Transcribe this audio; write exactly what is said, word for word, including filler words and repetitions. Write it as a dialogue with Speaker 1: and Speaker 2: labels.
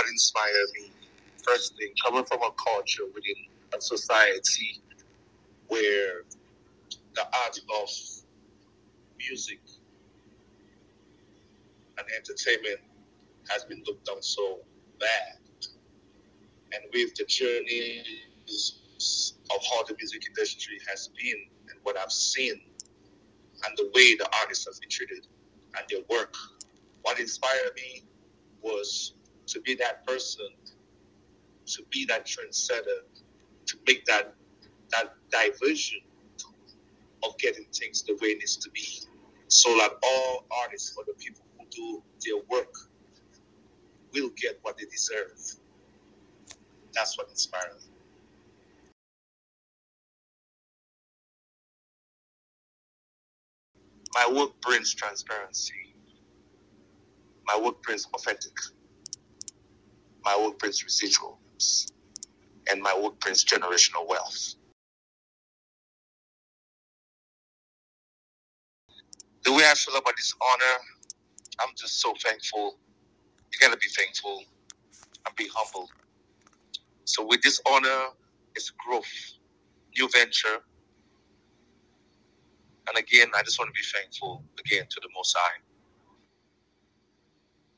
Speaker 1: what inspired me. First thing, coming from a culture within a society where the art of music and entertainment has been looked on so bad. And with the journeys of how the music industry has been and what I've seen and the way the artists have been treated and their work, what inspired me was to be that person, to be that trendsetter, to make that that diversion of getting things the way it needs to be, so that all artists or the people who do their work will get what they deserve. That's what inspired me. My work brings transparency. My work brings authentic. My work brings residuals. And my work brings generational wealth. The way I feel about this honor, I'm just so thankful. You gotta be thankful and be humble. So with this honor, it's growth, new venture. And again, I just want to be thankful again to the Most High.